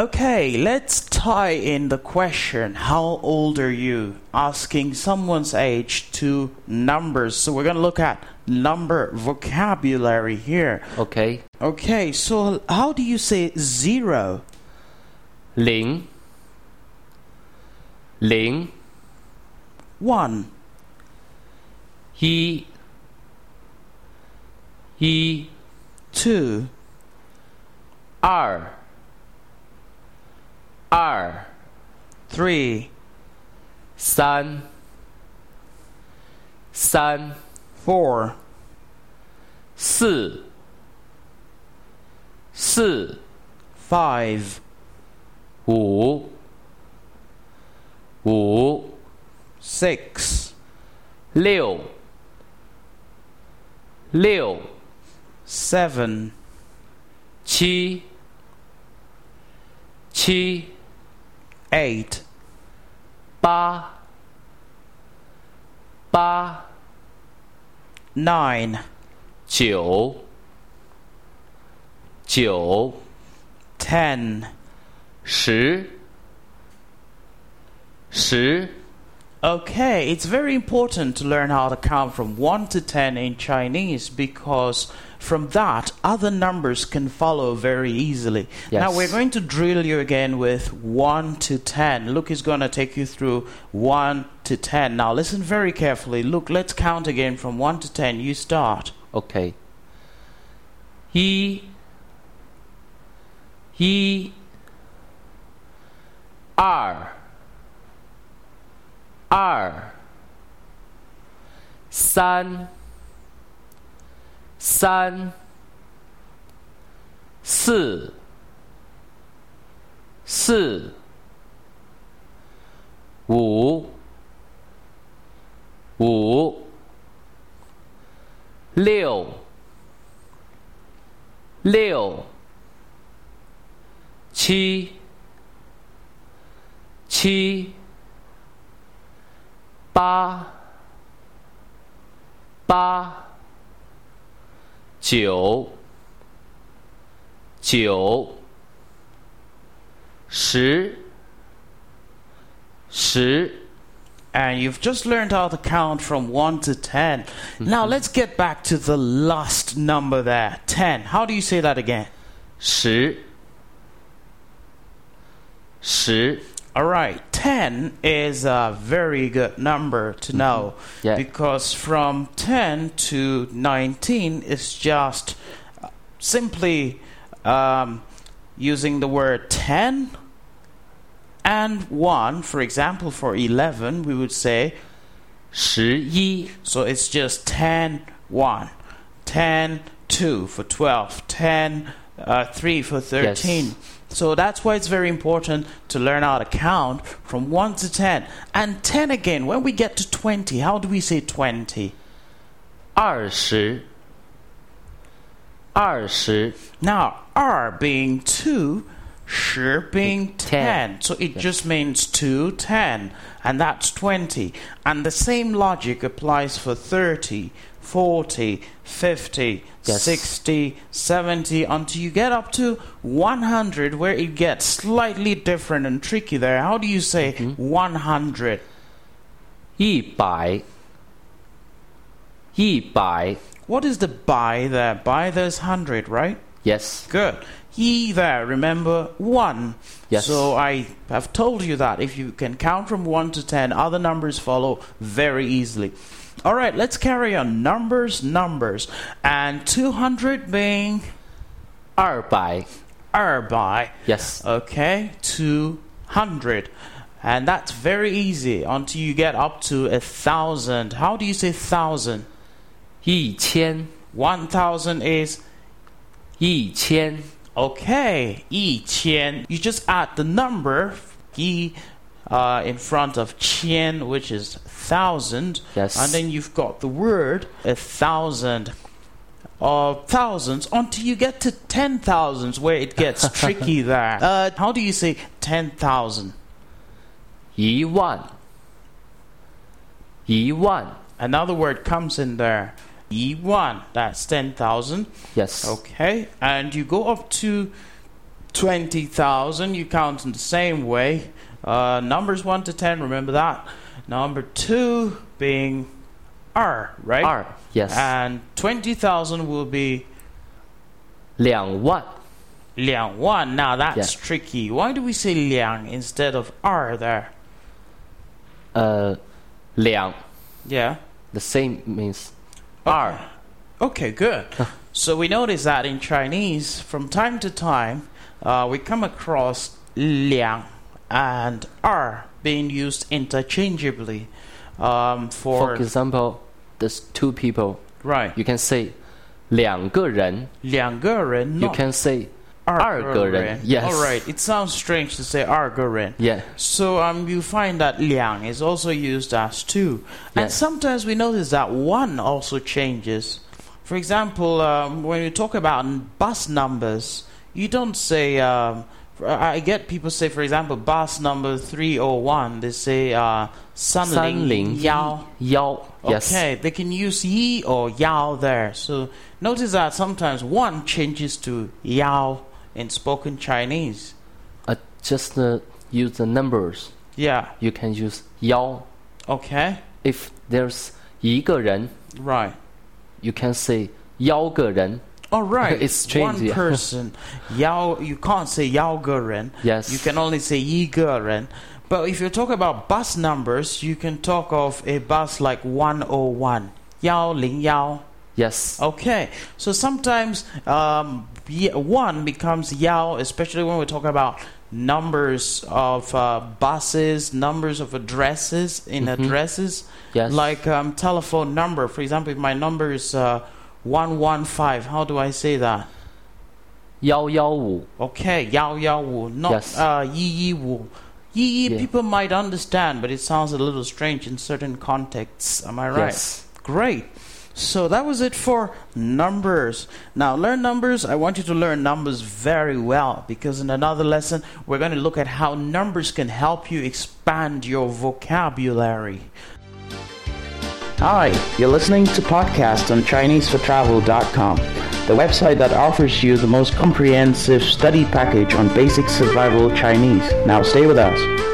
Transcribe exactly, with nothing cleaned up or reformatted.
Okay, let's tie in the question, how old are you? Asking someone's age to numbers. So we're going to look at number vocabulary here. Okay. Okay, so how do you say zero? 零 零 One. 一 一 Two. 二 二 Three. 三 三 Four. 四 四 Five. 五 五 Six. 六 六 Seven. 七 七 Eight. 八 八 Nine. 九 九 Ten. 十 十 Okay, it's very important to learn how to count from one to ten in Chinese because from that, other numbers can follow very easily. Yes. Now, we're going to drill you again with one to ten. Luke is going to take you through one to ten. Now, listen very carefully. Luke, let's count again from one to ten. You start. OK 一一二二三三四四五五六六七七八八九九十十 And you've just learned how to count from one to ten. Now, let's get back to the last number there. ten. How do you say that again? 十十 All right, ten is a very good number to know Yeah. because from ten to nineteen is just uh, simply um, using the word ten and one. For example, for eleven, we would say, 十一 so it's just ten, one, ten, two for twelve, ten, uh, three for thirteen. Yes. So that's why it's very important to learn how to count from one to ten. And ten again, when we get to twenty, how do we say twenty? 二十二十 Now, R being two, 十 being ten. Ten. So it just means two, ten. And that's twenty. And the same logic applies for thirty, forty, fifty, Yes. sixty, seventy, until you get up to one hundred, where it gets slightly different and tricky there. How do you say one hundred? 一百一百 What is the by there? By there's hundred, right? Yes. Good. Yi there, remember one. Yes. So I have told you that if you can count from one to ten, other numbers follow very easily. All right, let's carry on. Numbers, numbers. And two hundred being 二百 erbai. Yes. Okay, two hundred. And that's very easy until you get up to a thousand. How do you say thousand? 一千 One thousand is 一千 okay. 一千. You just add the number 一 uh, in front of 千, which is thousand. Yes. And then you've got the word a thousand. Or thousands until you get to ten thousands, where it gets tricky there. Uh, how do you say ten thousand? 一万一万 Another word comes in there. 一万, that's ten thousand. Yes. Okay. And you go up to twenty thousand, you count in the same way. Uh, numbers one to ten, remember that. Number two being R, right? R, yes. And twenty thousand will be 两万. 两万. Now that's Yeah. tricky. Why do we say 两 instead of R there? Uh, 两, Yeah. the same means R. Okay, good. So we notice that in Chinese, from time to time, uh, we come across 两 and R being used interchangeably. Um, For for example, there's two people. right, You can say 两个人. 两个人, You not can say 二个人. Yes. All right. It sounds strange to say 二个人. yeah. So um, you find that 两 is also used as two. And Yes. sometimes we notice that one also changes. For example, um, when you talk about n- bus numbers, you don't say, um, I I get people say, for example, bus number three oh one, they say uh, 三零幺. 幺. Yes. Okay, they can use yi or yao there. So notice that sometimes one changes to yao in spoken Chinese. Uh, just uh, use the numbers. Yeah, You can use 幺. okay, If there's 一个人, right. you can say 幺个人. All right, It's strange, one yeah. person. Yao, you can't say yao ge ren. Yes. You can only say yi ge ren. But if you talk about bus numbers, you can talk of a bus like one oh one. Yao ling yao. Yes. Okay, so sometimes um, ye- one becomes yao, especially when we talk about numbers of uh, buses, numbers of addresses in Mhm. addresses, Yes. like um, telephone number. For example, if my number is uh, one one five, how do I say that? 幺幺五. Okay, yao yao wu, not Yes. uh, yi yi wu. Yi yi, Yeah. people might understand, but it sounds a little strange in certain contexts. Am I right? Yes. Great. So that was it for numbers. Now, learn numbers. I want you to learn numbers very well, because in another lesson, we're going to look at how numbers can help you expand your vocabulary. Hi, you're listening to podcast on Chinese for Travel dot com, the website that offers you the most comprehensive study package on basic survival Chinese. Now stay with us.